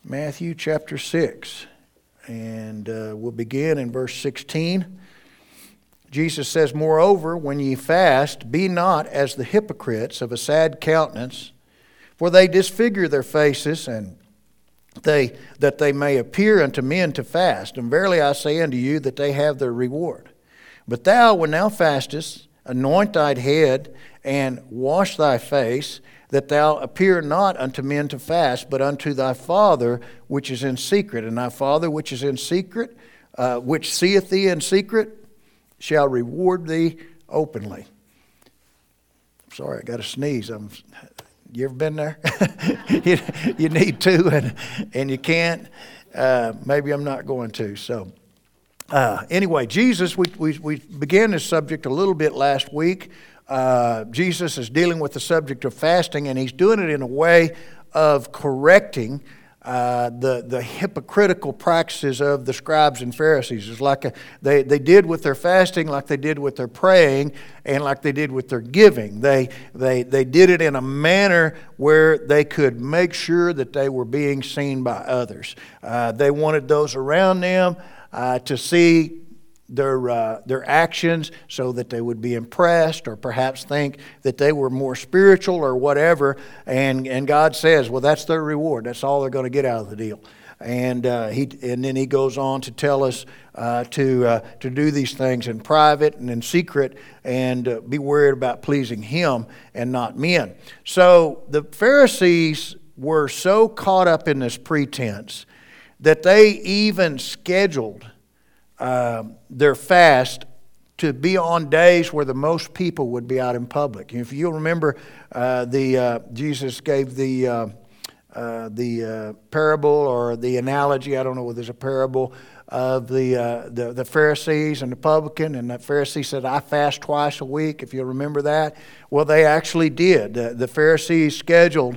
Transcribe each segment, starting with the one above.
Matthew chapter 6, and we'll begin in verse 16. Jesus says, "Moreover, when ye fast, be not as the hypocrites of a sad countenance, for they disfigure their faces, and that they may appear unto men to fast. And verily I say unto you, that they have their reward. But thou, when thou fastest, anoint thine head, and wash thy face, that thou appear not unto men to fast, but unto thy Father which is in secret. And thy Father which is in secret, which seeth thee in secret, shall reward thee openly." Sorry, I got to sneeze. You ever been there? you need to, and you can't. Maybe I'm not going to. So anyway, Jesus, we began this subject a little bit last week. Jesus is dealing with the subject of fasting, and he's doing it in a way of correcting the hypocritical practices of the scribes and Pharisees. It's like they did with their fasting, like they did with their praying, and like they did with their giving. They did it in a manner where they could make sure that they were being seen by others. They wanted those around them to see their actions, so that they would be impressed, or perhaps think that they were more spiritual or whatever. And God says, well, that's their reward. That's all they're going to get out of the deal. And then he goes on to tell us to do these things in private and in secret, and be worried about pleasing him and not men. So the Pharisees were so caught up in this pretense that they even scheduled their fast to be on days where the most people would be out in public. If you'll remember, Jesus gave the parable, or the analogy, I don't know whether it's a parable, of the Pharisees and the publican. And that Pharisee said, "I fast twice a week," if you'll remember that. Well, they actually did. The Pharisees scheduled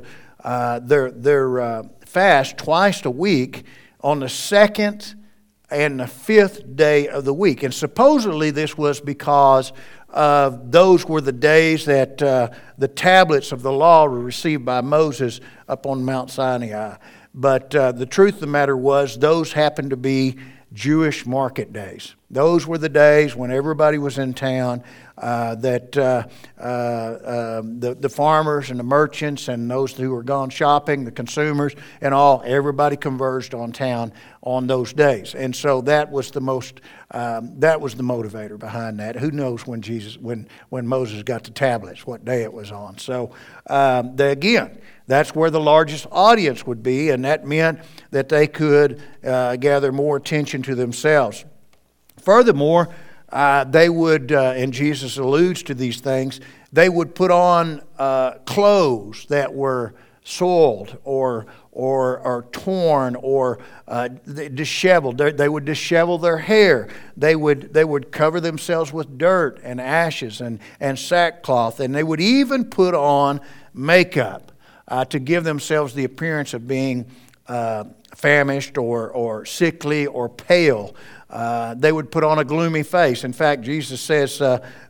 their fast twice a week on the second and the fifth day of the week. And supposedly this was because those were the days that the tablets of the law were received by Moses up on Mount Sinai. But the truth of the matter was, those happened to be Jewish market days. Those were the days when everybody was in town, that the farmers and the merchants and those who were gone shopping, the consumers and all, everybody converged on town on those days. And so that was the motivator behind that. Who knows when Moses got the tablets, what day it was on. So again, that's where the largest audience would be, and that meant that they could gather more attention to themselves. Furthermore, they would, and Jesus alludes to these things, they would put on clothes that were soiled or torn or disheveled. They would dishevel their hair. They would cover themselves with dirt and ashes and sackcloth, and they would even put on makeup to give themselves the appearance of being famished or sickly or pale. They would put on a gloomy face. In fact, Jesus says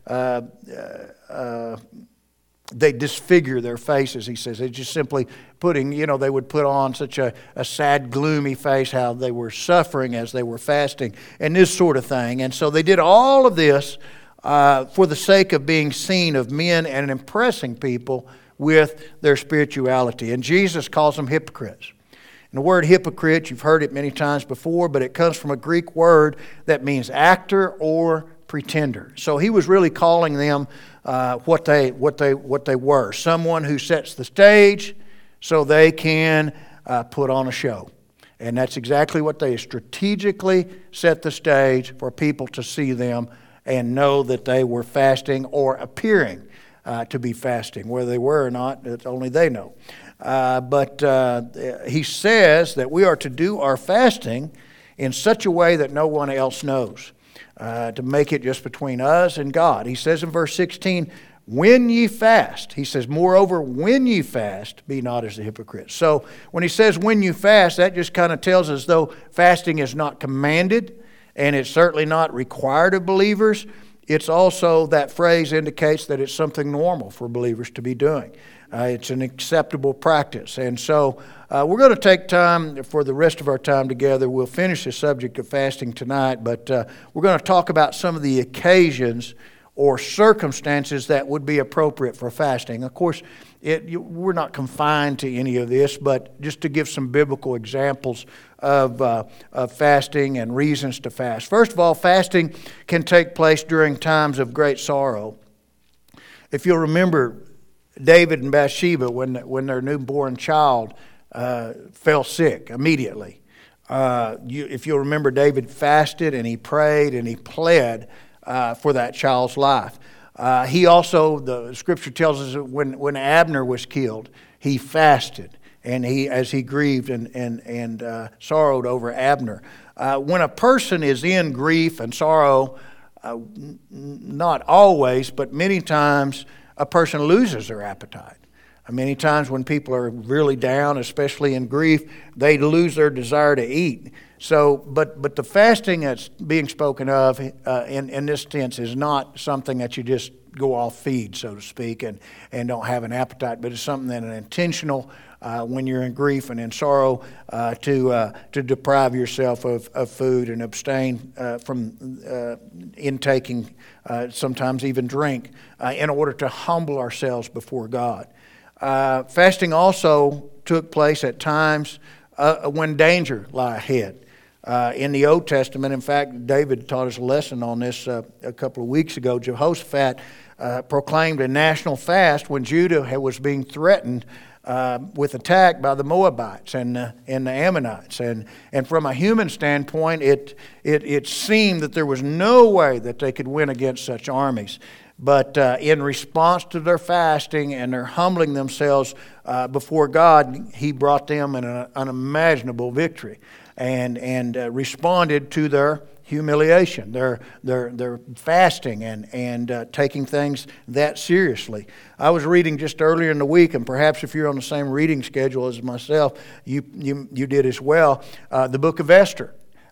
they disfigure their faces. He says they just simply they would put on such a sad, gloomy face, how they were suffering as they were fasting, and this sort of thing. And so they did all of this for the sake of being seen of men and impressing people with their spirituality. And Jesus calls them hypocrites. And the word hypocrite, you've heard it many times before, but it comes from a Greek word that means actor or pretender. So he was really calling them what they were. Someone who sets the stage so they can put on a show. And that's exactly what they strategically set the stage for people to see them and know that they were fasting or appearing to be fasting. Whether they were or not, it's only they know. But he says that we are to do our fasting in such a way that no one else knows, to make it just between us and God. He says in verse 16, "When ye fast," he says, "Moreover, when ye fast, be not as the hypocrites." So when he says when you fast, that just kind of tells us, though fasting is not commanded and it's certainly not required of believers, it's also, that phrase indicates that it's something normal for believers to be doing. It's an acceptable practice. And so We're going to take time for the rest of our time together. We'll finish the subject of fasting tonight, but we're going to talk about some of the occasions or circumstances that would be appropriate for fasting. Of course, we're not confined to any of this, but just to give some biblical examples of fasting and reasons to fast. First of all, fasting can take place during times of great sorrow. If you'll remember, David and Bathsheba, when their newborn child fell sick immediately. If you'll remember, David fasted and he prayed and he pled for that child's life. He also, the Scripture tells us that when Abner was killed, he fasted, and as he grieved and sorrowed over Abner. When a person is in grief and sorrow, not always, but many times, a person loses their appetite. Many times when people are really down, especially in grief, they lose their desire to eat. So, but the fasting that's being spoken of in this sense is not something that you just go off feed, so to speak, and don't have an appetite, but it's something that is intentional when you're in grief and in sorrow to deprive yourself of food and abstain from intaking sometimes even drink in order to humble ourselves before God. Fasting also took place at times when danger lay ahead. In the Old Testament, in fact, David taught us a lesson on this a couple of weeks ago. Jehoshaphat proclaimed a national fast when Judah was being threatened with attack by the Moabites and the Ammonites. And from a human standpoint, it seemed that there was no way that they could win against such armies. But in response to their fasting and their humbling themselves before God, He brought them an unimaginable victory and responded to their humiliation, their fasting and taking things that seriously. I was reading just earlier in the week, and perhaps if you're on the same reading schedule as myself, you did as well, the book of Esther.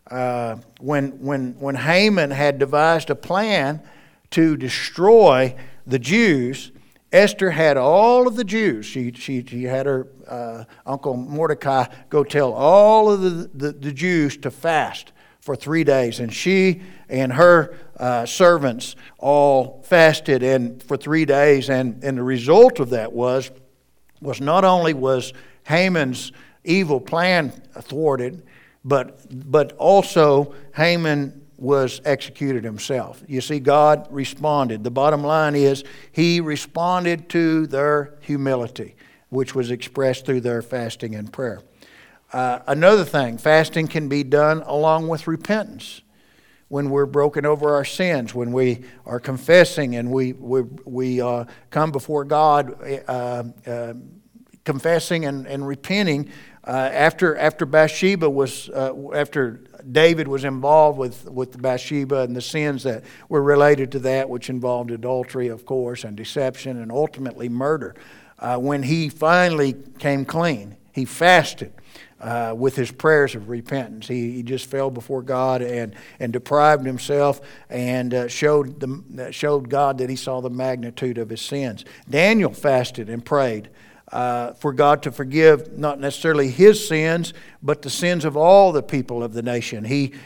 When Haman had devised a plan to destroy the Jews, Esther had all of the Jews. She had her uncle Mordecai go tell all of the Jews to fast for 3 days, and she and her servants all fasted and for 3 days, and the result of that was not only was Haman's evil plan thwarted, but also Haman was executed himself. You see, God responded. The bottom line is He responded to their humility, which was expressed through their fasting and prayer. Another thing, fasting can be done along with repentance. When we're broken over our sins, when we are confessing and we come before God confessing and repenting after Bathsheba was after David was involved with Bathsheba and the sins that were related to that, which involved adultery, of course, and deception, and ultimately murder. When he finally came clean, he fasted with his prayers of repentance. He just fell before God and deprived himself and showed God that he saw the magnitude of his sins. Daniel fasted and prayed for God to forgive not necessarily his sins, but the sins of all the people of the nation.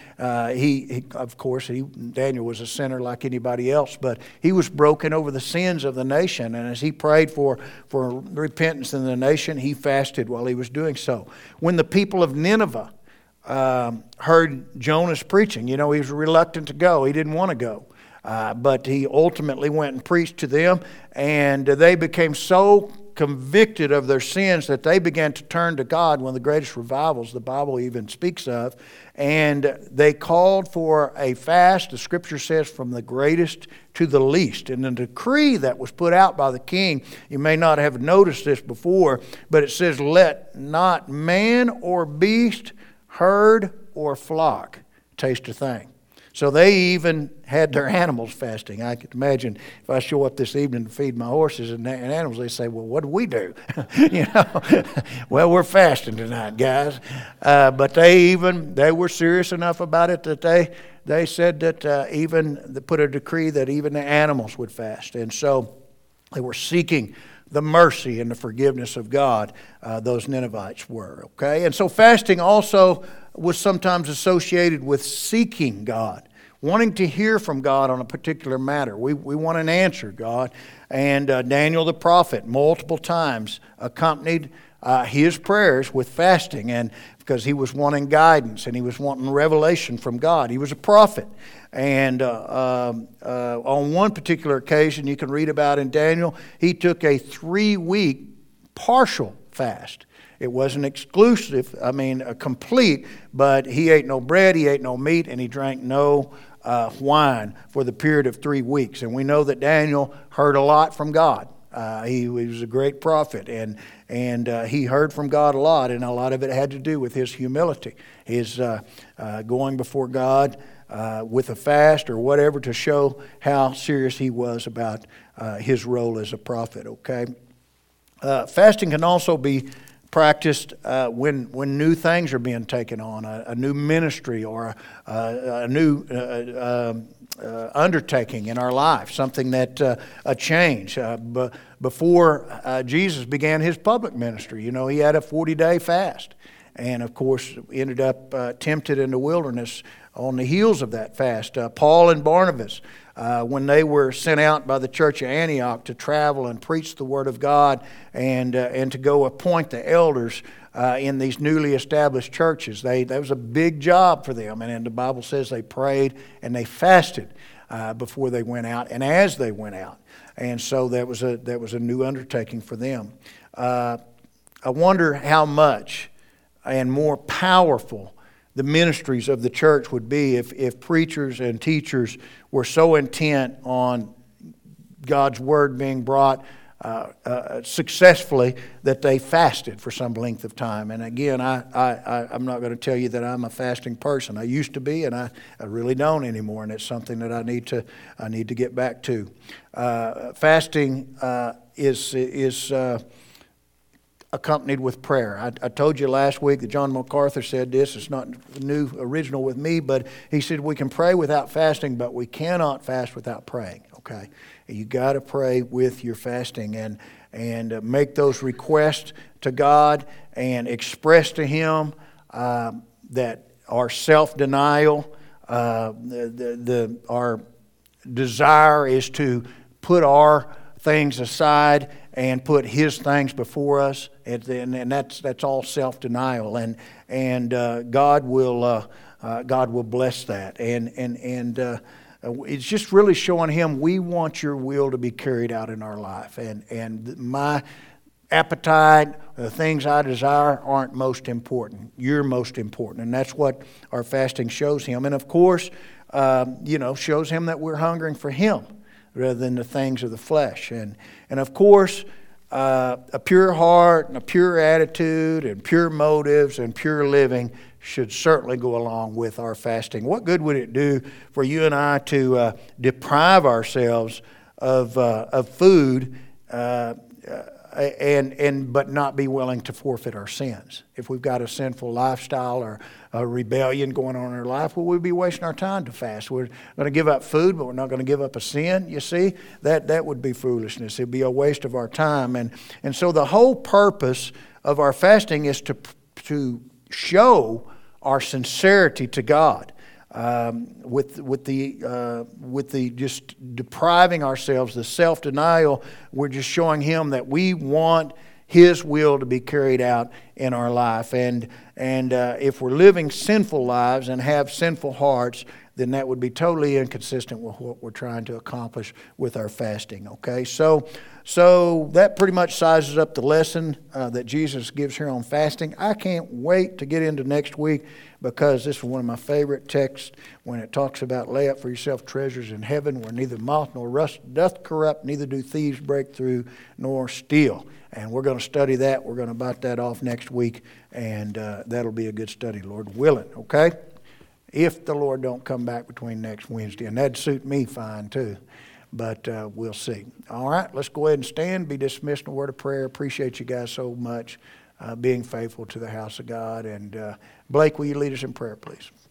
Daniel was a sinner like anybody else, but he was broken over the sins of the nation. And as he prayed for repentance in the nation, he fasted while he was doing so. When the people of Nineveh heard Jonah's preaching, he was reluctant to go. He didn't want to go. But he ultimately went and preached to them, and they became so convicted of their sins that they began to turn to God, one of the greatest revivals the Bible even speaks of, and they called for a fast, the Scripture says, from the greatest to the least. And the decree that was put out by the king, you may not have noticed this before, but it says, "Let not man or beast, herd or flock taste a thing." So they even had their animals fasting. I could imagine if I show up this evening to feed my horses and animals, they say, "Well, what do we do?" Well, we're fasting tonight, guys. But they were serious enough about it that they said that they put a decree that even the animals would fast. And so they were seeking the mercy and the forgiveness of God, those Ninevites were. Okay, and so fasting also was sometimes associated with seeking God, wanting to hear from God on a particular matter. We want an answer, God. And Daniel the prophet multiple times accompanied his prayers with fasting, and because he was wanting guidance and he was wanting revelation from God. He was a prophet. And on one particular occasion, you can read about in Daniel, he took a 3-week partial fast. It wasn't exclusive, a complete, but he ate no bread, he ate no meat, and he drank no wine for the period of 3 weeks. And we know that Daniel heard a lot from God. He was a great prophet, and he heard from God a lot, and a lot of it had to do with his humility, his going before God with a fast or whatever to show how serious he was about his role as a prophet. Okay, fasting can also be practiced when new things are being taken on, a new ministry or a new undertaking in our life, something that a change. Before Jesus began his public ministry, he had a 40-day fast, and of course ended up tempted in the wilderness on the heels of that fast. Paul and Barnabas, when they were sent out by the church of Antioch to travel and preach the word of God and to go appoint the elders in these newly established churches, that was a big job for them. And the Bible says they prayed and they fasted before they went out and as they went out. And so that was a new undertaking for them. I wonder how much and more powerful the ministries of the church would be if preachers and teachers were so intent on God's word being brought successfully that they fasted for some length of time. And again, I'm not going to tell you that I'm a fasting person. I used to be, and I really don't anymore. And it's something that I need to get back to. Fasting is accompanied with prayer. I told you last week that John MacArthur said this. It's not original with me, but he said we can pray without fasting, but we cannot fast without praying. Okay, you got to pray with your fasting and make those requests to God and express to Him that our self-denial, our desire is to put our things aside and put His things before us, and that's all self-denial, and God will bless that, and it's just really showing Him we want Your will to be carried out in our life, and my appetite, the things I desire aren't most important. You're most important, and that's what our fasting shows Him, and of course, shows Him that we're hungering for Him rather than the things of the flesh. And of course, a pure heart and a pure attitude and pure motives and pure living should certainly go along with our fasting. What good would it do for you and I to deprive ourselves of food but not be willing to forfeit our sins? If we've got a sinful lifestyle or a rebellion going on in our life, well, we'd be wasting our time to fast. We're going to give up food, but we're not going to give up a sin. You see, that would be foolishness. It'd be a waste of our time. And so the whole purpose of our fasting is to show our sincerity to God. With the just depriving ourselves, the self-denial, we're just showing Him that we want His will to be carried out in our life. And if we're living sinful lives and have sinful hearts, then that would be totally inconsistent with what we're trying to accomplish with our fasting. Okay, so that pretty much sizes up the lesson that Jesus gives here on fasting. I can't wait to get into next week, because this is one of my favorite texts when it talks about lay up for yourself treasures in heaven where neither moth nor rust doth corrupt, neither do thieves break through nor steal. And we're going to study that. We're going to bite that off next week, and that'll be a good study, Lord willing, okay? If the Lord don't come back between next Wednesday, and that'd suit me fine too. But we'll see. All right, let's go ahead and stand, be dismissed in a word of prayer. Appreciate you guys so much being faithful to the house of God. And Blake, will you lead us in prayer, please?